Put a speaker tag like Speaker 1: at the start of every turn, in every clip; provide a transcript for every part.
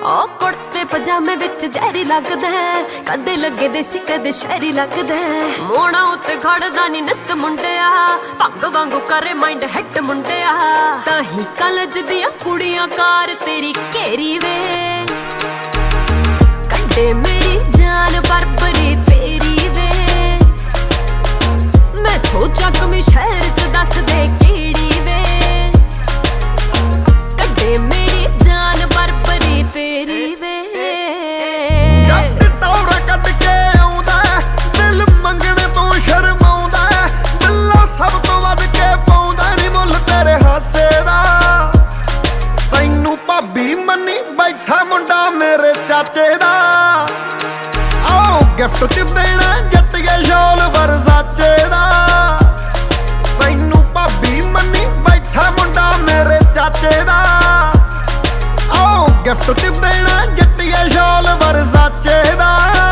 Speaker 1: ओ कुर्ते पजामे विच जहरी लगदा है, कदे लगे देसी कदे शहरी लगदा है। मोड़ा उत्ते खड़दा नी नित मुंडिया, पग वांगू करे माइंड हिट मुंडिया। ताही कॉलेज दियां कुड़ियां कार तेरी घेरी वे, कड्डे मेरी जान बरबरी तेरी वे। मैं थो चकमी शहर च दस दे केड़ी वे, कड्डे मेरी जान बरबरी तेरी वे।
Speaker 2: जट टौरा कद के आउंदा है, दिल मंगने तो शर्माउंदा है। दिलों सब तो वध के पाउंदा नी मुल तेरे हासे दा। तैनू भाभी मनी बैठा मुंडा मेरे चाचे दा। आओ गिफ्ट च देना जट्टिए शॉल वरसाचे दा। तैनू भाभी मनी बैठा मुंडा मेरे चाचे दा। आओ गिफ्ट च देना जट्टिए शॉल वरसाचे दा।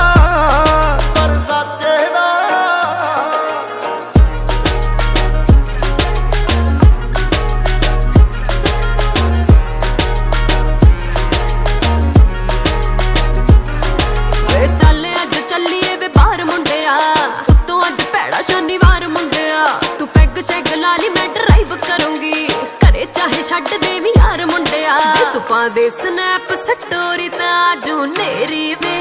Speaker 2: वरसाचे दा।
Speaker 1: वे चल अज चलीए वे बाहर मुंडिया, उत्तों अज भैड़ा शनिवार मुंडिया। तू पैग शैग ला ली मैं ड्राइव करूंगी, घरे चाहे छड्ड दे वी यार मुंडिया। जे तू पा दे स्नैप स्टोरी तां आजू नेरी वे,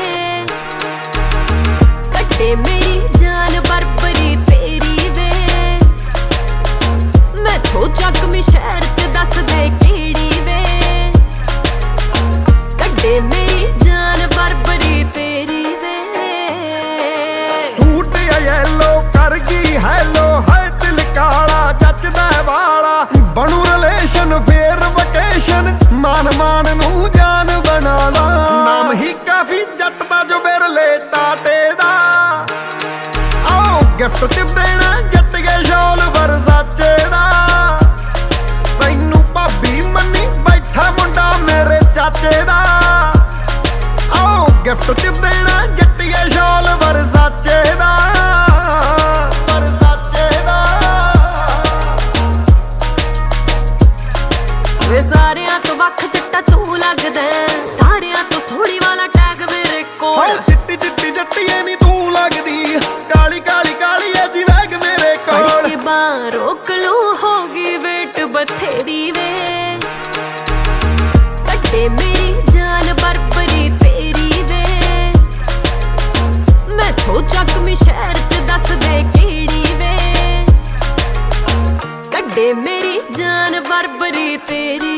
Speaker 1: कड्डे मेरी जान बरबरी तेरी वे। मैं थो चकमी शहर च दस दे केड़ी वे, कड्डे मेरी जान बरबरी तेरी वे।
Speaker 2: सूट येलो कर गई हैलो, है दिल काला जचदा वाला। बनू रिलेशन फेर वकेशन, मान मान नू जान बना ला। नाम ही काफी जट दा जो बिरले टाटे दा। आओ गिफ्ट च देना जट्टिए शॉल वरसाचे दा। तैनू भाभी मनी बैठा मुंडा मेरे चाचे दा। आओ गिफ्ट च देना जट्टिए शॉल वरसाचे दा। वरसाचे दा।
Speaker 1: वे सारियां तो वख चिट्टा तू लगदा, सारियां तो सोहणी वाला टैग मेरे कोल।
Speaker 2: चिट्टी चिट्टी जट्टिए नी तू लगदी, काली काली काली ऐ जी वैग मेरे कोल।
Speaker 1: फड़ के बांह रोक लूं होगी वेट बथेरी वे, कड्डे मेरी जान बरबरी तेरी वे। मैं थो चकमी शहर च दस दे केड़ी वे, कड्डे मेरी जान बरबरी तेरी